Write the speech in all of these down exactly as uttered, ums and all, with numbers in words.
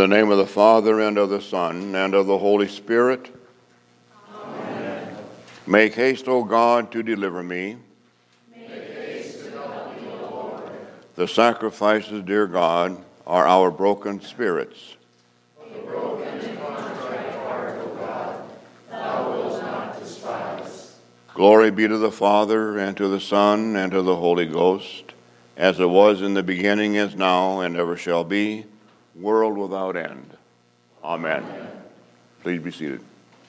the name of the Father, and of the Son, and of the Holy Spirit. Amen. Make haste, O God, to deliver me. Make haste to help me, O Lord. The sacrifices, dear God, are our broken spirits. The broken and contrite heart, O God, thou wilt not despise. Glory be to the Father, and to the Son, and to the Holy Ghost, as it was in the beginning, is now, and ever shall be, world without end. Amen. Amen. Please be seated.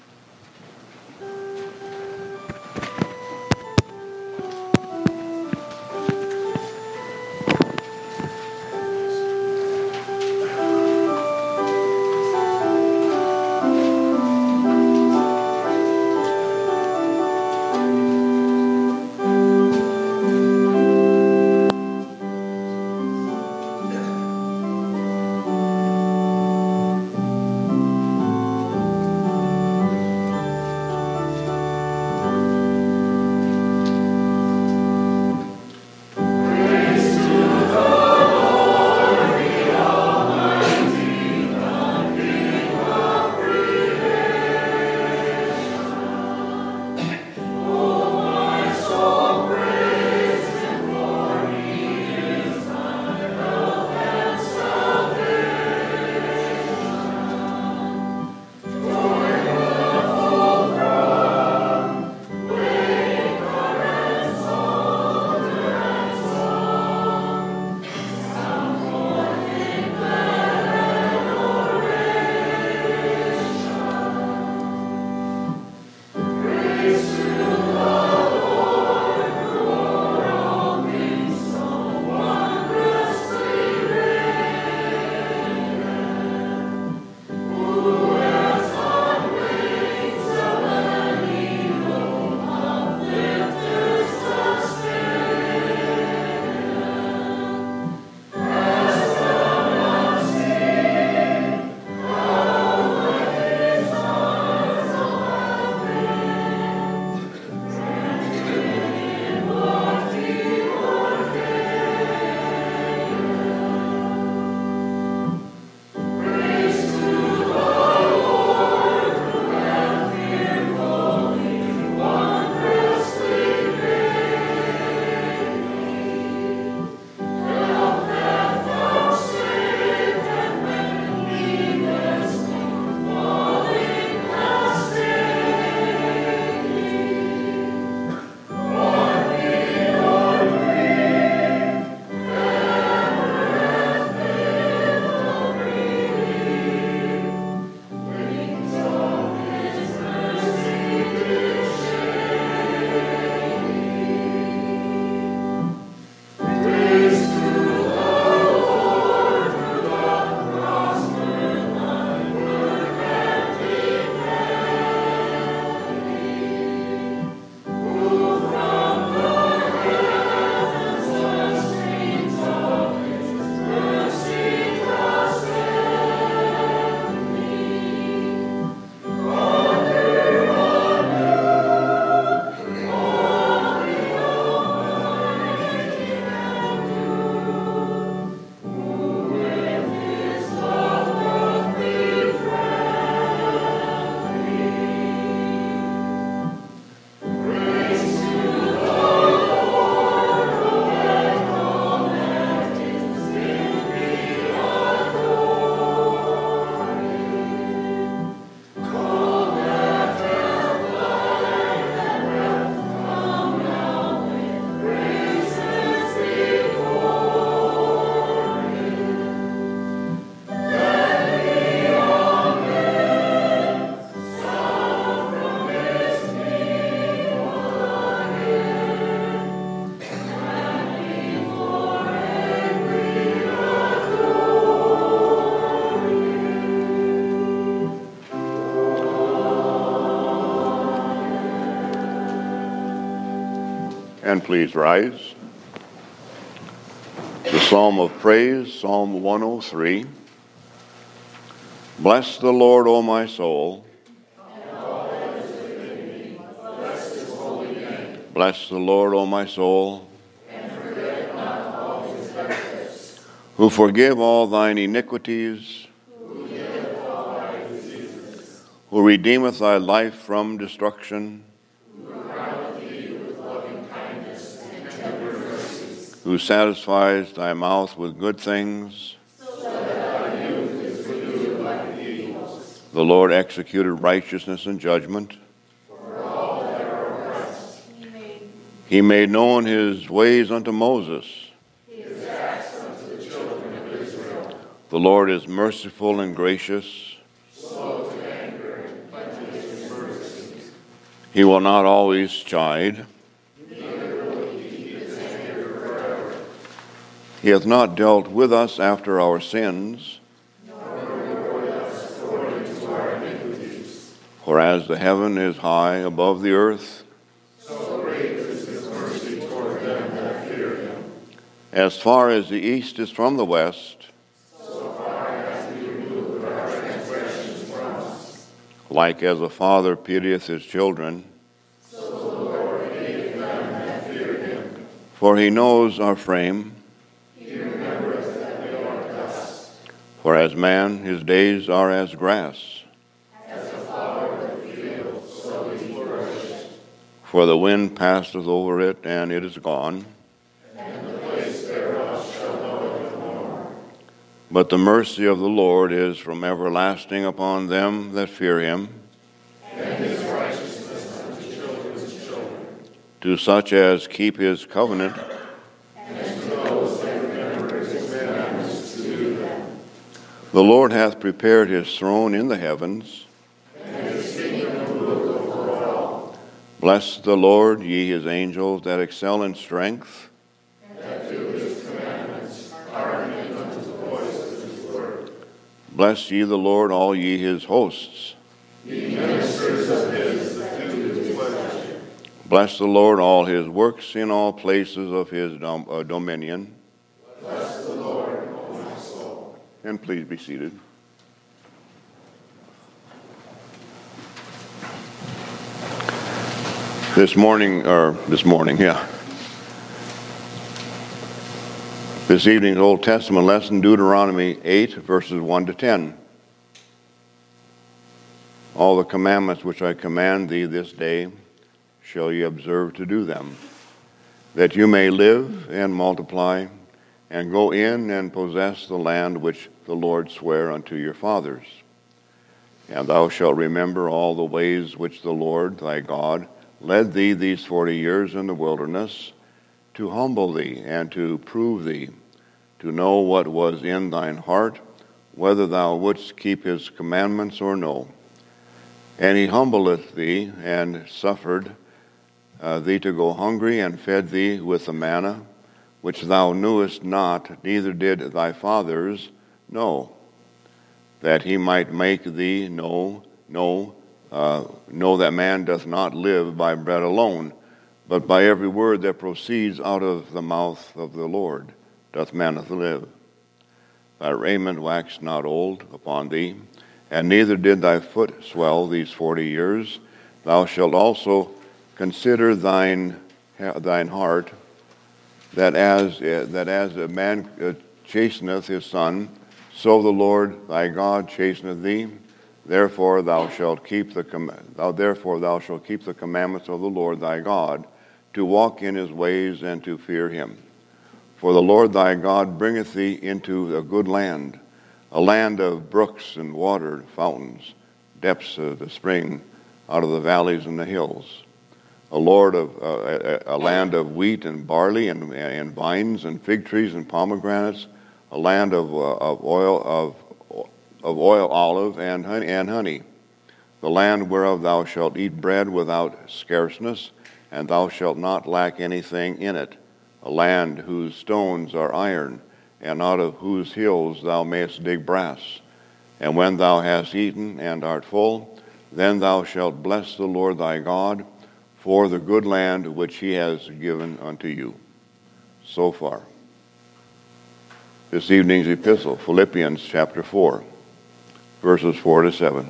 And please rise. The Psalm of Praise, Psalm one oh three. Bless the Lord, O my soul. And all that is within me, bless his holy name. Bless the Lord, O my soul. And forget not all his benefits. Who forgive all thine iniquities. Who who redeemeth thy life from destruction, who satisfies thy mouth with good things, so that thy youth is renewed like the eagles. The Lord executed righteousness and judgment. For all that are oppressed. He made, he made known his ways unto Moses. His acts unto the children of Israel. The Lord is merciful and gracious, slow to anger, and plenteous in mercy. He will not always chide. He hath not dealt with us after our sins, nor rewarded us according to our iniquities. For as the heaven is high above the earth, so great is his mercy toward them that fear him. As far as the east is from the west, so far as he removed our transgressions from us. Like as a father pitieth his children, so the Lord pitieth them that fear him. For he knows our frame. For as man, his days are as grass. As a flower of the field, so he flourisheth. For the wind passeth over it, and it is gone. And the place thereof shall know it no more. But the mercy of the Lord is from everlasting upon them that fear him. And his righteousness unto children's children. To such as keep his covenant. The Lord hath prepared his throne in the heavens, and his kingdom ruleth over all. Bless the Lord, ye his angels that excel in strength, and that do his commandments, hearkening unto the voice of his word. Bless ye the Lord, all ye his hosts, ye ministers of his that do his pleasure. Bless the Lord, all his works in all places of his dom- uh, dominion. Bless the Lord, O my soul. And please be seated. This morning, or this morning, yeah. This evening's Old Testament lesson, Deuteronomy eight, verses one to ten. All the commandments which I command thee this day shall ye observe to do them, that you may live and multiply, and go in and possess the land which the Lord sware unto your fathers. And thou shalt remember all the ways which the Lord thy God led thee these forty years in the wilderness, to humble thee and to prove thee, to know what was in thine heart, whether thou wouldst keep his commandments or no. And he humbleth thee, and suffered uh, thee to go hungry, and fed thee with the manna, which thou knewest not, neither did thy fathers know, that he might make thee know, know, uh, know that man doth not live by bread alone, but by every word that proceeds out of the mouth of the Lord doth man live. Thy raiment waxed not old upon thee, and neither did thy foot swell these forty years. Thou shalt also consider thine thine heart, that as that as a man chasteneth his son, so the Lord thy God chasteneth thee. Therefore thou shalt keep the com- thou therefore thou shalt keep the commandments of the Lord thy God, to walk in his ways and to fear him. For the Lord thy God bringeth thee into a good land, a land of brooks and water fountains, depths of the spring out of the valleys and the hills, a Lord of uh, a, a land of wheat and barley and, and vines and fig trees and pomegranates, a land of uh, of oil of of oil olive and honey, and honey, the land whereof thou shalt eat bread without scarceness, and thou shalt not lack anything in it, a land whose stones are iron, and out of whose hills thou mayest dig brass. And when thou hast eaten and art full, then thou shalt bless the Lord thy God for the good land which he has given unto you. So far. This evening's epistle, Philippians chapter four, verses four to seven.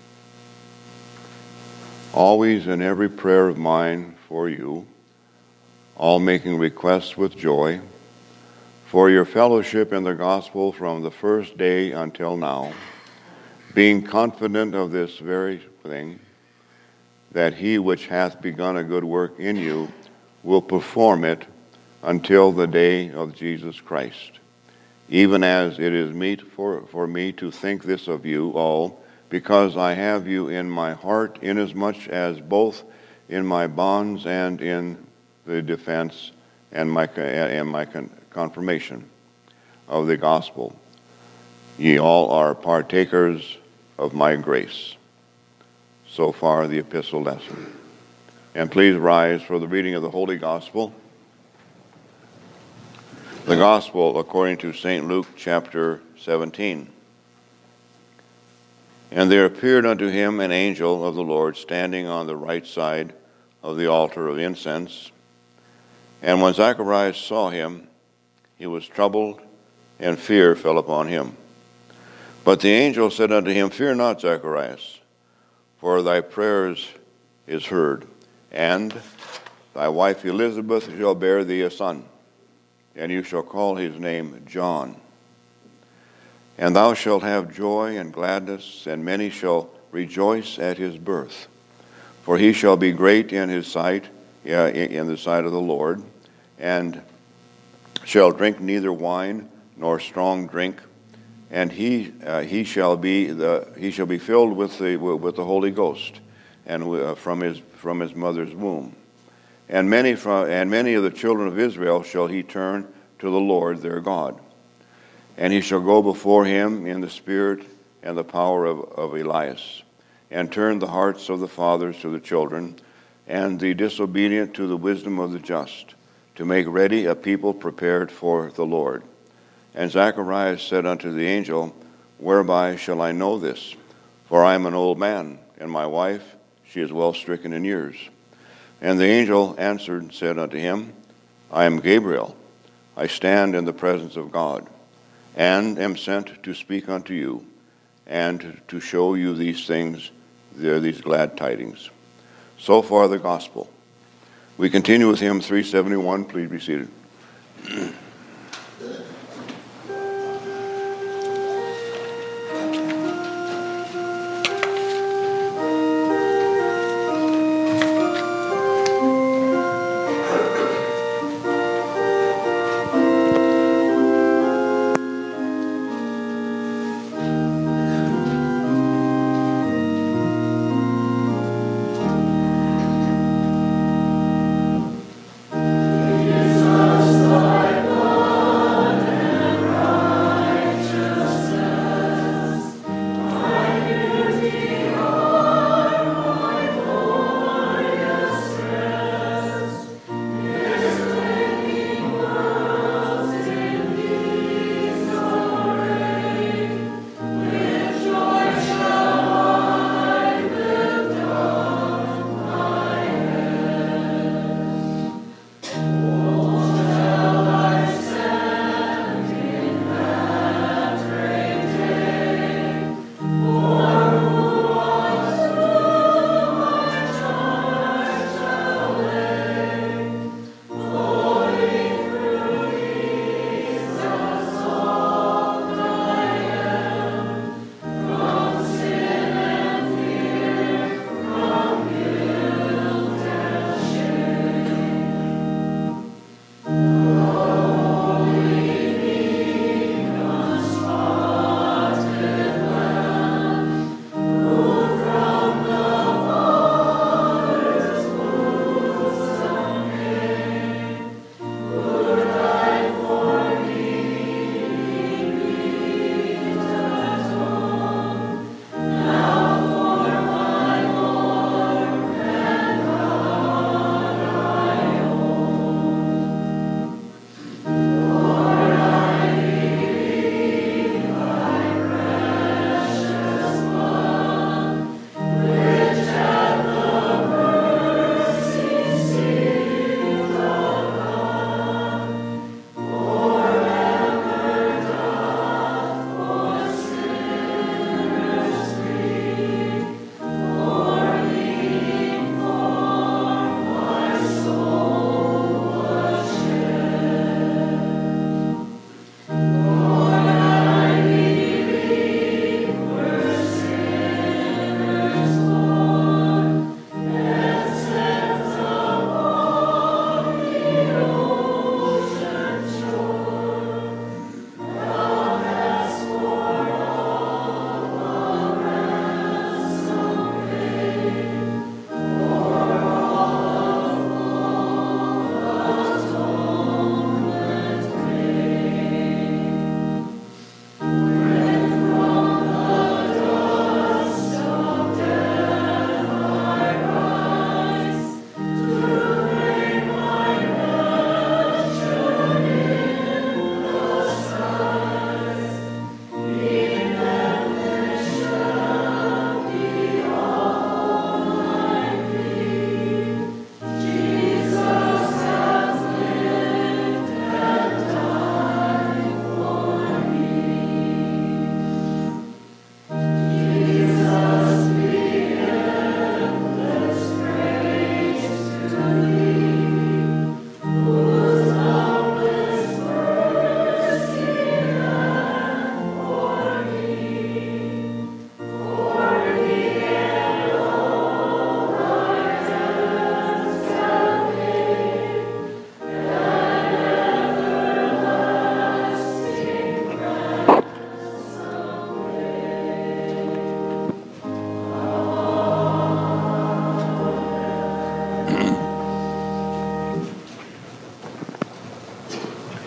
Always in every prayer of mine for you, all making requests with joy, for your fellowship in the gospel from the first day until now, being confident of this very thing, that he which hath begun a good work in you will perform it until the day of Jesus Christ. Even as it is meet for, for me to think this of you all, because I have you in my heart, inasmuch as both in my bonds and in the defense and my, and my confirmation of the gospel, ye all are partakers of my grace. So far the epistle lesson. And please rise for the reading of the Holy Gospel. The Gospel according to Saint Luke chapter seventeen. And there appeared unto him an angel of the Lord standing on the right side of the altar of incense. And when Zacharias saw him, he was troubled, and fear fell upon him. But the angel said unto him, Fear not, Zacharias, for thy prayers is heard, and thy wife Elizabeth shall bear thee a son, and you shall call his name John. And thou shalt have joy and gladness, and many shall rejoice at his birth. For he shall be great in his sight, yeah, in the sight of the Lord, and shall drink neither wine nor strong drink, and he uh, he shall be the he shall be filled with the with the Holy Ghost, and uh, from his from his mother's womb. And many from and many of the children of Israel shall he turn to the Lord their God. And he shall go before him in the spirit and the power of, of Elias, and turn the hearts of the fathers to the children, and the disobedient to the wisdom of the just, to make ready a people prepared for the Lord. And Zacharias said unto the angel, Whereby shall I know this? For I am an old man, and my wife, she is well stricken in years. And the angel answered and said unto him, I am Gabriel. I stand in the presence of God, and am sent to speak unto you, and to show you these things, these glad tidings. So far the gospel. We continue with hymn three seventy-one. Please be seated. It is us, thy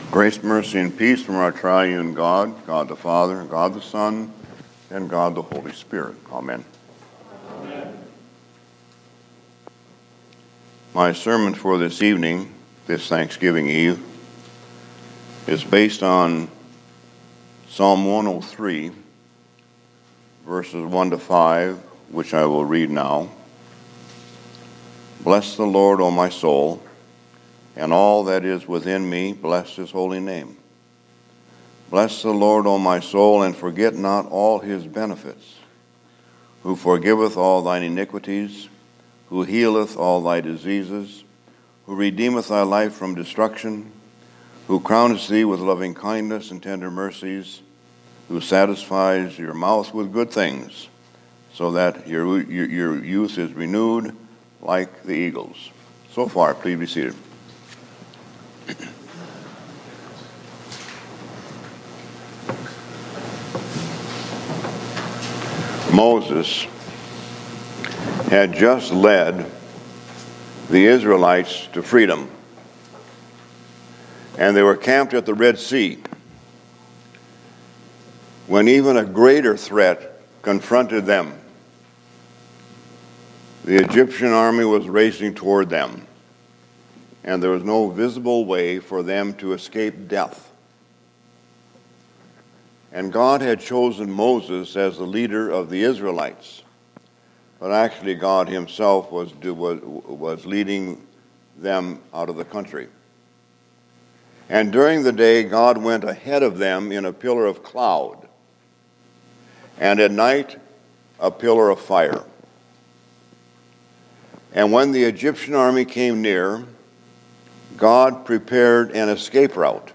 Grace, mercy, and peace from our triune God, God the Father, God the Son, and God the Holy Spirit. Amen. Amen. My sermon for this evening, this Thanksgiving Eve, is based on Psalm one oh three, verses one to five, which I will read now. Bless the Lord, O my soul, and all that is within me, bless his holy name. Bless the Lord, O my soul, and forget not all his benefits, who forgiveth all thine iniquities, who healeth all thy diseases, who redeemeth thy life from destruction, who crowneth thee with loving kindness and tender mercies, who satisfies your mouth with good things, so that your, your, your youth is renewed like the eagles. So far, please be seated. Moses had just led the Israelites to freedom, and they were camped at the Red Sea when even a greater threat confronted them. The Egyptian army was racing toward them, and there was no visible way for them to escape death. And God had chosen Moses as the leader of the Israelites, but actually God himself was, was, was leading them out of the country. And during the day, God went ahead of them in a pillar of cloud, and at night, a pillar of fire. And when the Egyptian army came near, God prepared an escape route.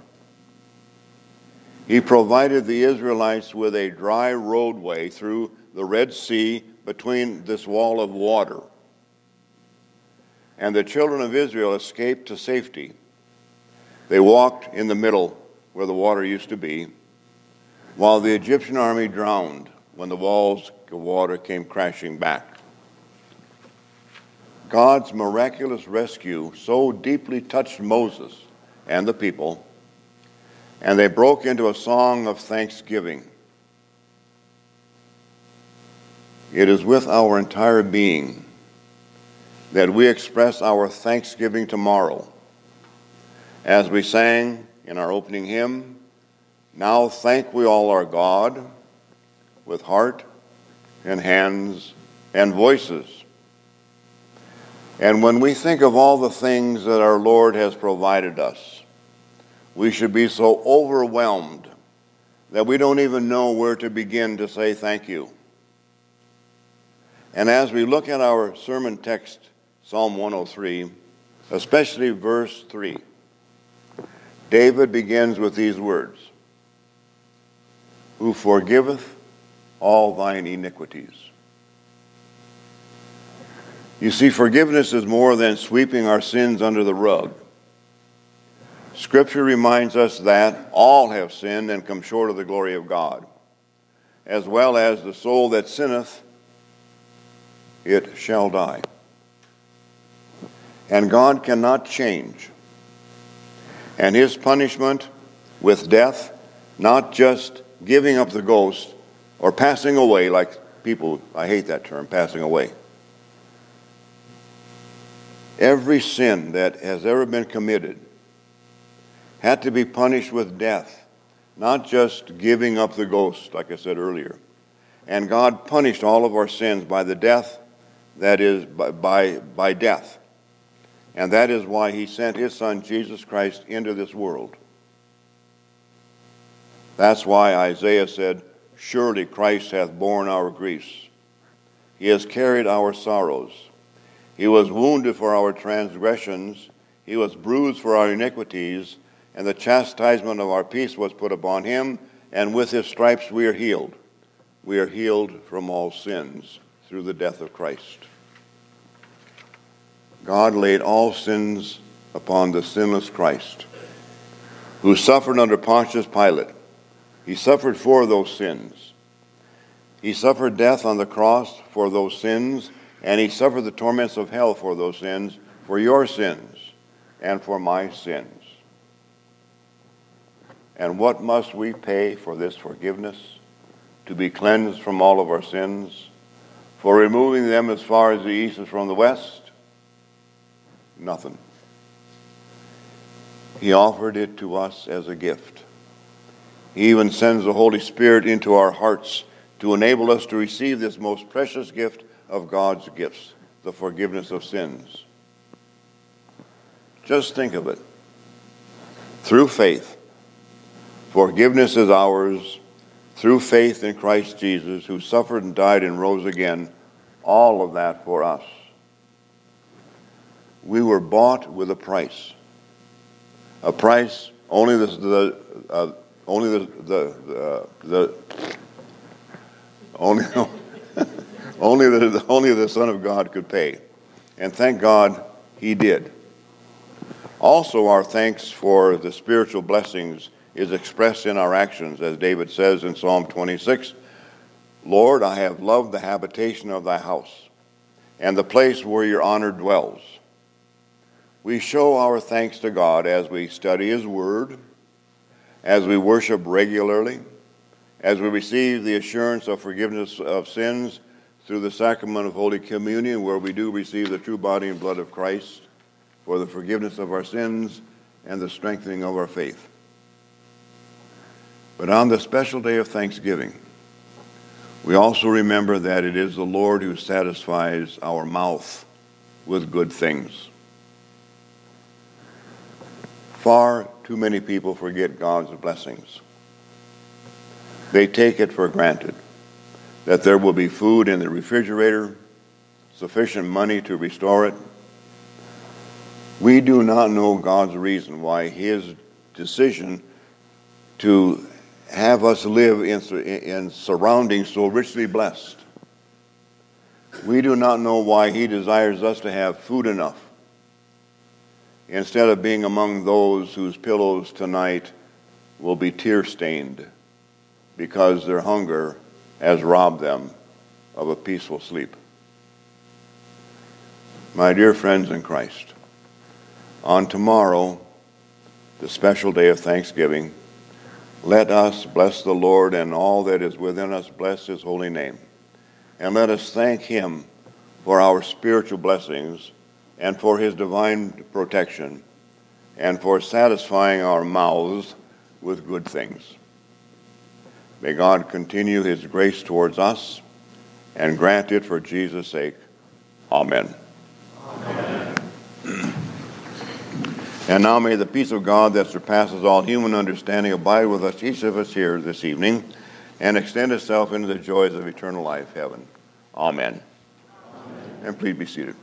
He provided the Israelites with a dry roadway through the Red Sea between this wall of water. And the children of Israel escaped to safety. They walked in the middle where the water used to be, while the Egyptian army drowned when the walls of water came crashing back. God's miraculous rescue so deeply touched Moses and the people, and they broke into a song of thanksgiving. It is with our entire being that we express our thanksgiving tomorrow, as we sang in our opening hymn, "Now thank we all our God, with heart and hands and voices." And when we think of all the things that our Lord has provided us, we should be so overwhelmed that we don't even know where to begin to say thank you. And as we look at our sermon text, Psalm one oh three, especially verse three, David begins with these words, "Who forgiveth all thine iniquities." You see, forgiveness is more than sweeping our sins under the rug. Scripture reminds us that all have sinned and come short of the glory of God, as well as the soul that sinneth, it shall die. And God cannot change. And his punishment with death, not just giving up the ghost or passing away, like people, I hate that term, passing away. Every sin that has ever been committed had to be punished with death, not just giving up the ghost, like I said earlier. And God punished all of our sins by the death, that is, by, by, by death. And that is why he sent his Son, Jesus Christ, into this world. That's why Isaiah said, "Surely Christ hath borne our griefs. He has carried our sorrows. He was wounded for our transgressions. He was bruised for our iniquities. And the chastisement of our peace was put upon him. And with his stripes we are healed." We are healed from all sins through the death of Christ. God laid all sins upon the sinless Christ, who suffered under Pontius Pilate. He suffered for those sins. He suffered death on the cross for those sins, and he suffered the torments of hell for those sins, for your sins and for my sins. And what must we pay for this forgiveness? To be cleansed from all of our sins? For removing them as far as the east is from the west? Nothing. He offered it to us as a gift. He even sends the Holy Spirit into our hearts to enable us to receive this most precious gift of God's gifts, the forgiveness of sins. Just think of it. Through faith, forgiveness is ours through faith in Christ Jesus, who suffered and died and rose again, all of that for us. We were bought with a price. A price only the, the uh, only the the uh, the only only the only the Son of God could pay, and thank God He did. Also, our thanks for the spiritual blessings is expressed in our actions, as David says in Psalm twenty-six, Lord, I have loved the habitation of thy house, and the place where your honor dwells. We show our thanks to God as we study His Word, as we worship regularly, as we receive the assurance of forgiveness of sins through the sacrament of Holy Communion, where we do receive the true body and blood of Christ for the forgiveness of our sins and the strengthening of our faith. But on the special day of Thanksgiving, we also remember that it is the Lord who satisfies our mouth with good things. Far too many people forget God's blessings. They take it for granted that there will be food in the refrigerator, sufficient money to restore it. We do not know God's reason why His decision to have us live in, in surroundings so richly blessed. We do not know why He desires us to have food enough, instead of being among those whose pillows tonight will be tear-stained because their hunger has robbed them of a peaceful sleep. My dear friends in Christ, on tomorrow, the special day of Thanksgiving, let us bless the Lord, and all that is within us bless His holy name. And let us thank Him for our spiritual blessings and for His divine protection and for satisfying our mouths with good things. May God continue His grace towards us and grant it for Jesus' sake. Amen. Amen. And now may the peace of God that surpasses all human understanding abide with us, each of us here this evening, and extend itself into the joys of eternal life, heaven. Amen. Amen. And please be seated.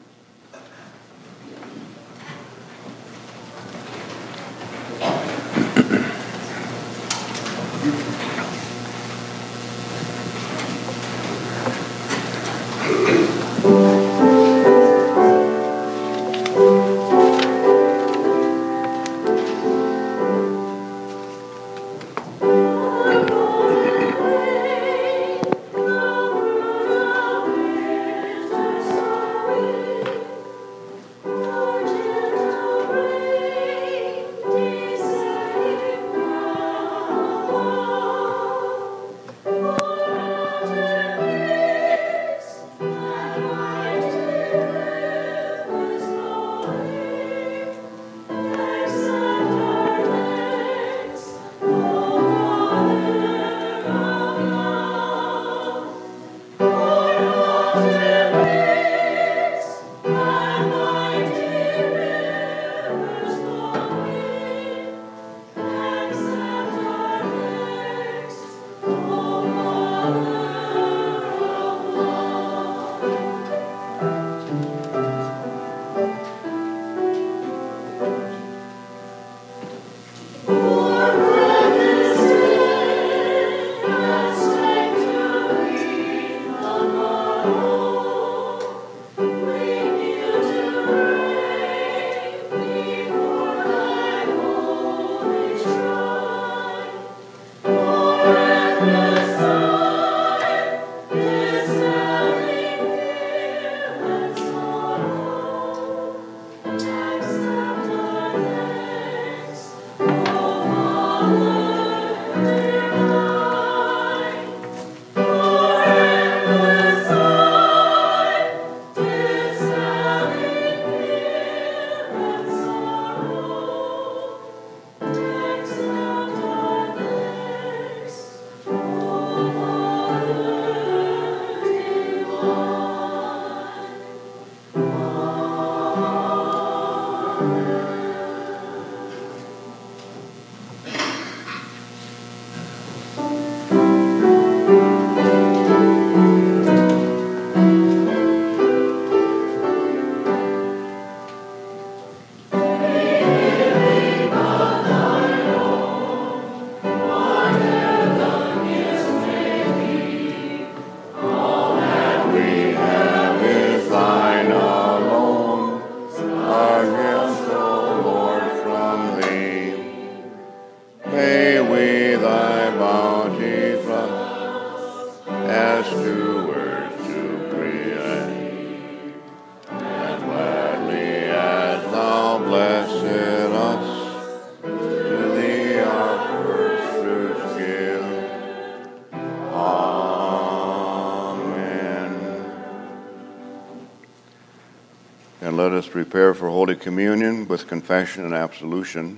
And let us prepare for Holy Communion with confession and absolution.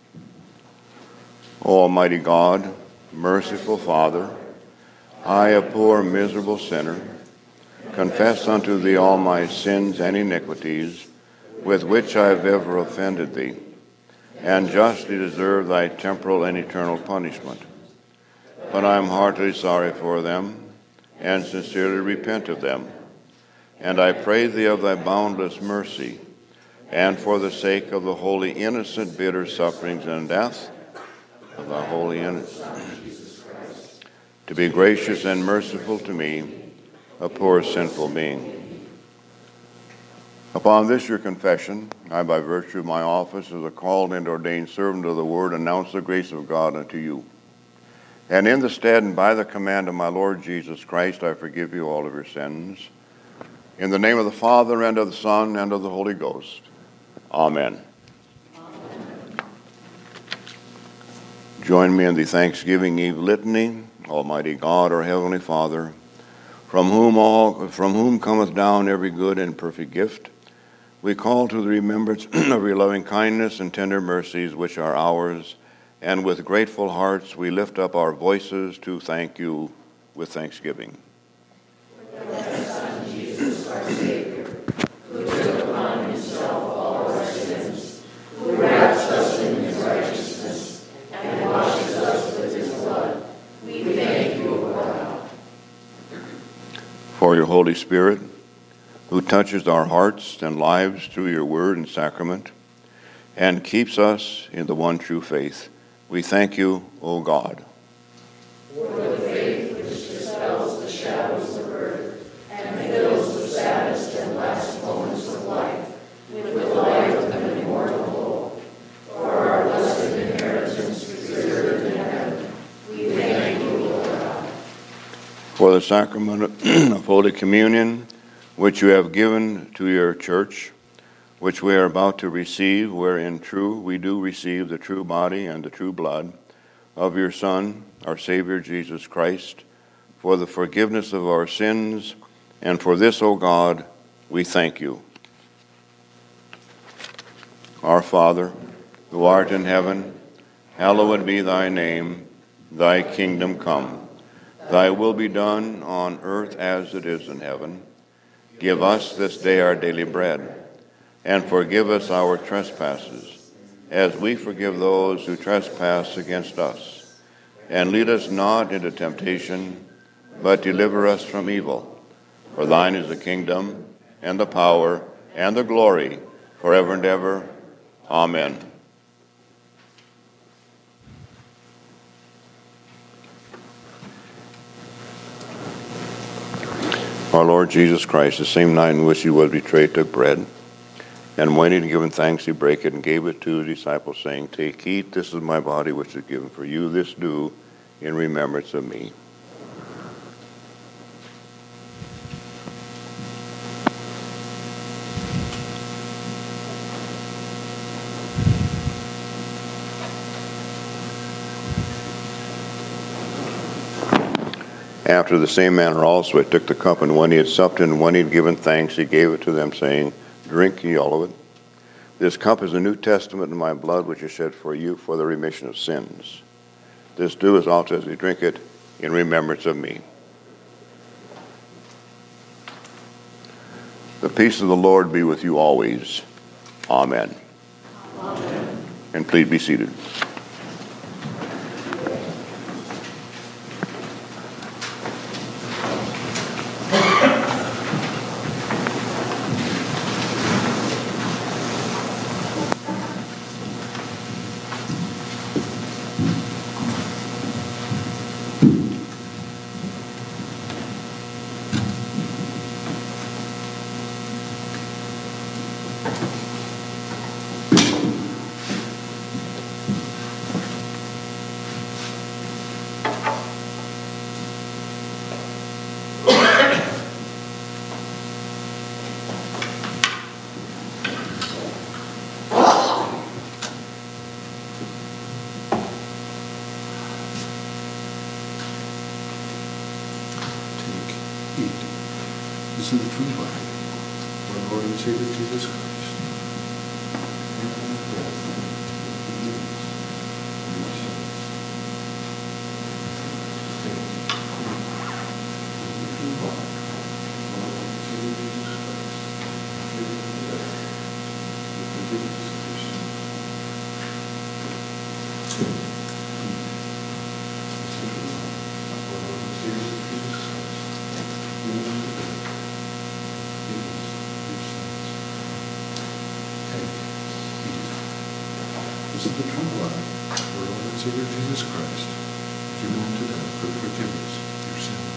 O Almighty God, merciful Father, I, a poor, miserable sinner, confess unto thee all my sins and iniquities, with which I have ever offended thee, and justly deserve thy temporal and eternal punishment. But I am heartily sorry for them, and sincerely repent of them. And I pray thee of thy boundless mercy, and for the sake of the holy innocent bitter sufferings and death of thy holy innocent, to be gracious and merciful to me, a poor sinful being. Upon this your confession, I, by virtue of my office as a called and ordained servant of the word, announce the grace of God unto you. And in the stead and by the command of my Lord Jesus Christ, I forgive you all of your sins. In the name of the Father, and of the Son, and of the Holy Ghost. Amen. Amen. Join me in the Thanksgiving Eve litany. Almighty God, our Heavenly Father, from whom all, from whom cometh down every good and perfect gift, we call to the remembrance of your loving kindness and tender mercies which are ours, and with grateful hearts we lift up our voices to thank you with thanksgiving. Savior, who took upon himself all our sins, who wraps us in his righteousness, and washes us with his blood, we thank you, O God. For your Holy Spirit, who touches our hearts and lives through your word and sacrament, and keeps us in the one true faith, we thank you, O God. For the faith which dispels the shadows of earth, and fills the saddest and last moments of life with the light of an immortal hope. For our blessed inheritance reserved in heaven, we thank you, O God. For the sacrament of Holy Communion, which you have given to your church, which we are about to receive, wherein true we do receive the true body and the true blood of your Son, our Savior Jesus Christ, for the forgiveness of our sins, and for this, O God, we thank you. Our Father, who art in heaven, hallowed be thy name. Thy kingdom come. Thy will be done on earth as it is in heaven. Give us this day our daily bread, and forgive us our trespasses, as we forgive those who trespass against us. And lead us not into temptation, but deliver us from evil. For thine is the kingdom, and the power, and the glory, forever and ever. Amen. Our Lord Jesus Christ, the same night in which he was betrayed, took bread, and when he had given thanks, he brake it and gave it to his disciples, saying, Take, eat, this is my body which is given for you. This do in remembrance of me. After the same manner also he took the cup, and when he had supped and when he had given thanks, he gave it to them, saying, Drink ye all of it. This cup is the New Testament in my blood, which is shed for you for the remission of sins. This do as often as you drink it in remembrance of me. The peace of the Lord be with you always. Amen. Amen. And please be seated. This is the true body of our Lord and Savior Jesus Christ. And death, forgiveness, of your sins. Take, eat. This is the true body of our Lord and Savior Jesus Christ. Given to death, the forgiveness of your sins. Take, eat. This is the true body of our Lord and Savior Jesus Christ. Given to death. This is the true blood of our Lord and Savior Jesus Christ, given unto them for the forgiveness of your sins.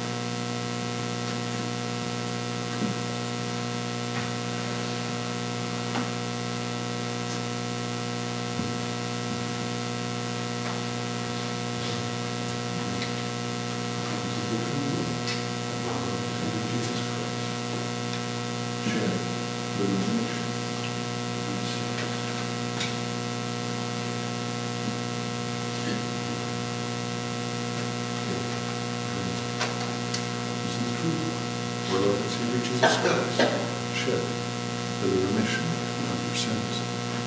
Our Lord and Savior Jesus Christ, shed for the remission of your sins.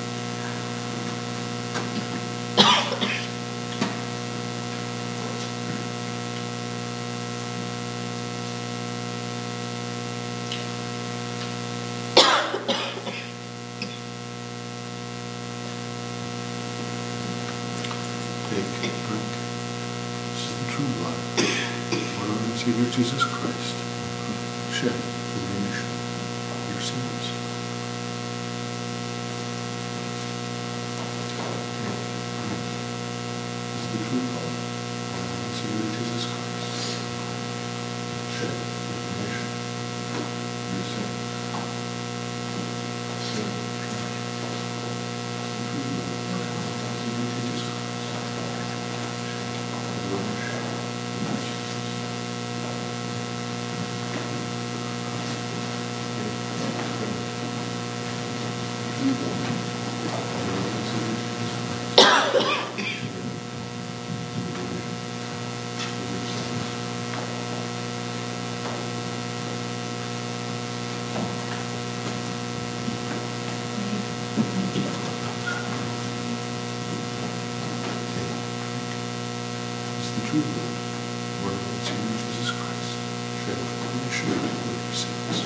Take, drink. This is the true blood of our Lord and Savior Jesus Christ, shed for the remission of your sins. This is the true blood of our Lord and Savior Jesus Christ, shed for the remission of your sins. True blood of our Lord and Savior Jesus Christ, shed for the remission of your sins.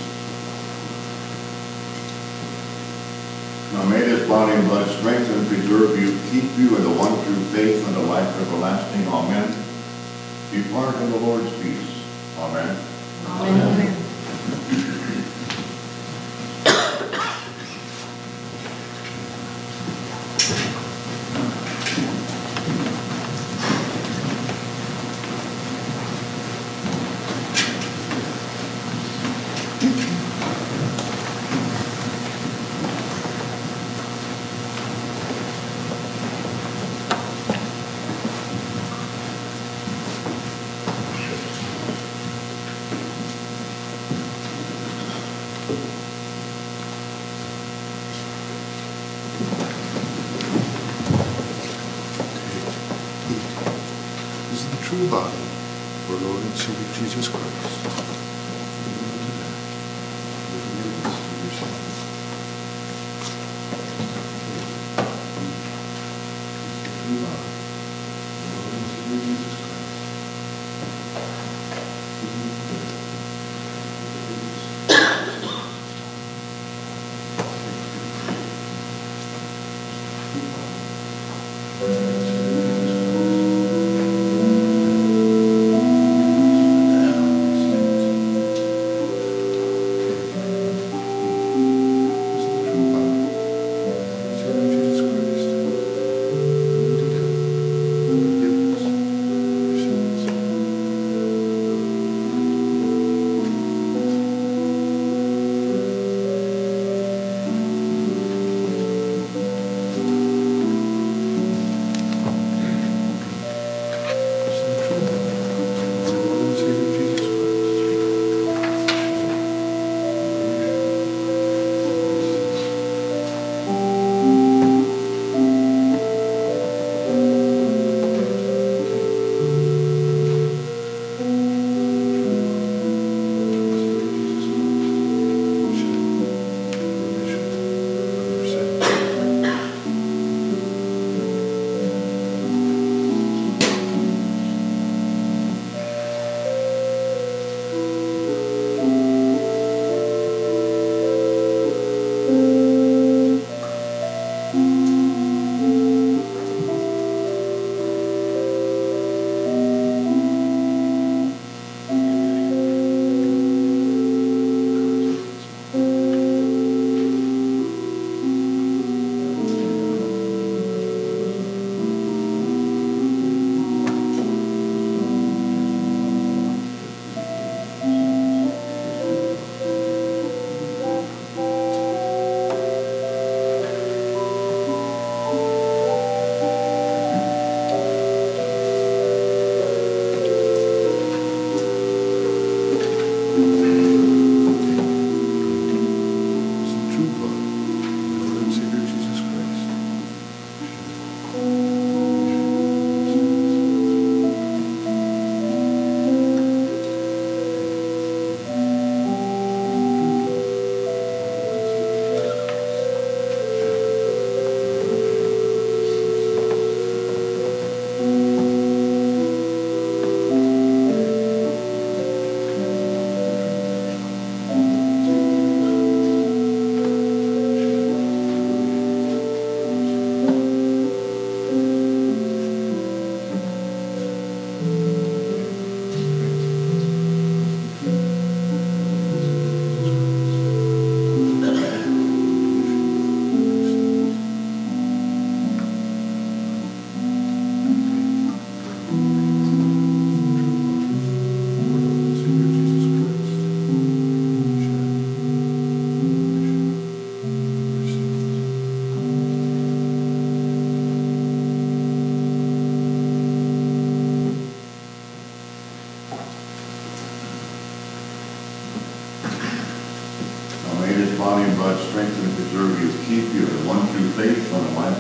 Now may this body and blood strengthen and preserve you, keep you in the one true faith and the life everlasting. Amen. Depart in the Lord's peace. Amen. Amen. This is the true body of our Lord and Savior Jesus Christ, given unto them for the forgiveness of your sins. This is the true body of our Lord and Savior Jesus Christ, given unto them for the forgiveness of your sins.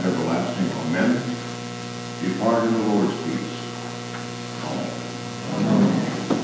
everlasting. Amen. Depart in the Lord's peace. Amen.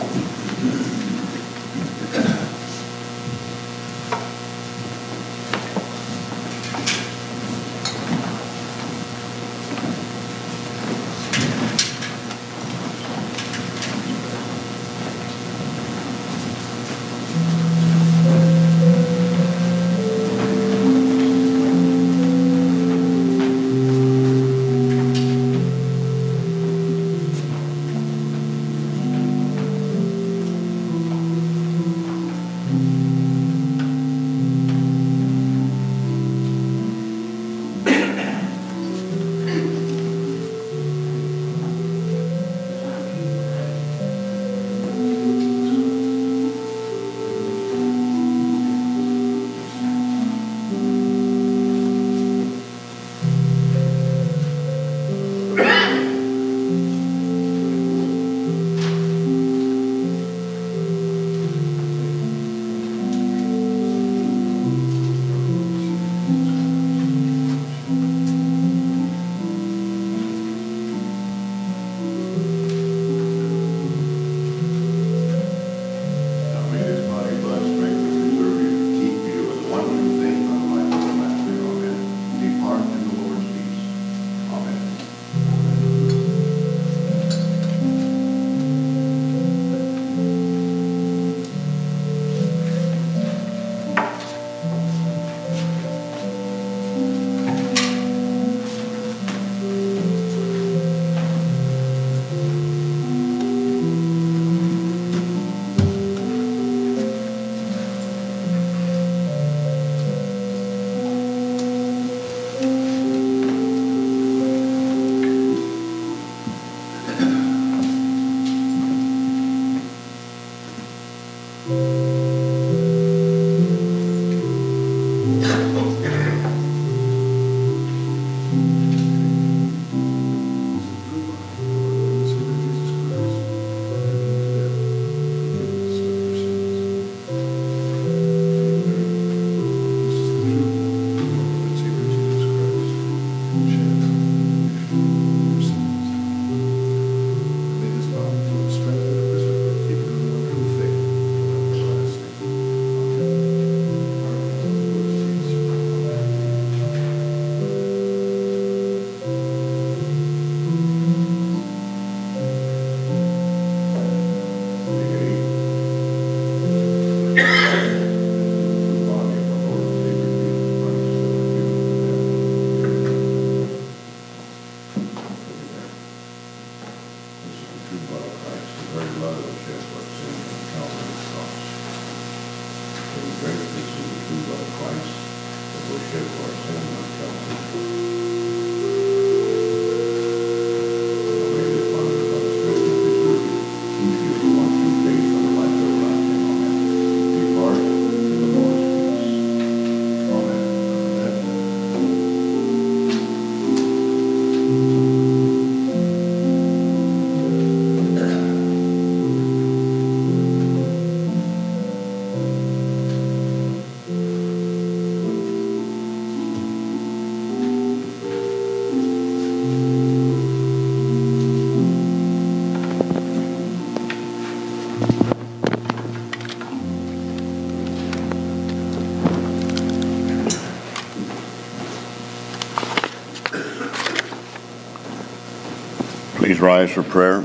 Please rise for prayer.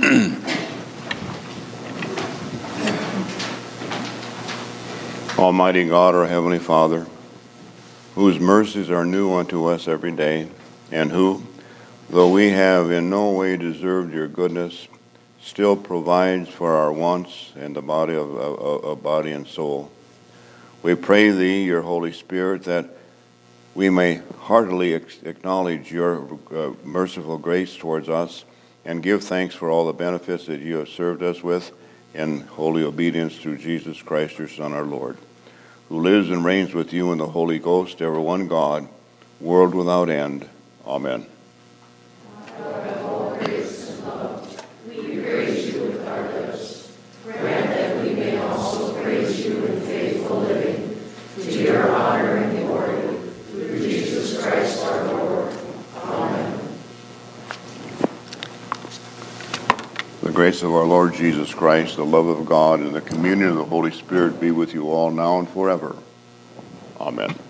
Almighty God, our Heavenly Father, whose mercies are new unto us every day, and who, though we have in no way deserved your goodness, still provides for our wants and the body of, of, of body and soul. We pray thee, your Holy Spirit, that we may heartily acknowledge your uh, merciful grace towards us and give thanks for all the benefits that you have served us with in holy obedience through Jesus Christ, your Son, our Lord, who lives and reigns with you in the Holy Ghost, ever one God, world without end. Amen. God of all grace and love, we praise you with our lips. Grant that we may also praise you in faithful living, to your honor and glory, through Jesus Christ our Lord. grace of our Lord Jesus Christ, the love of God, and the communion of the Holy Spirit be with you all now and forever. Amen.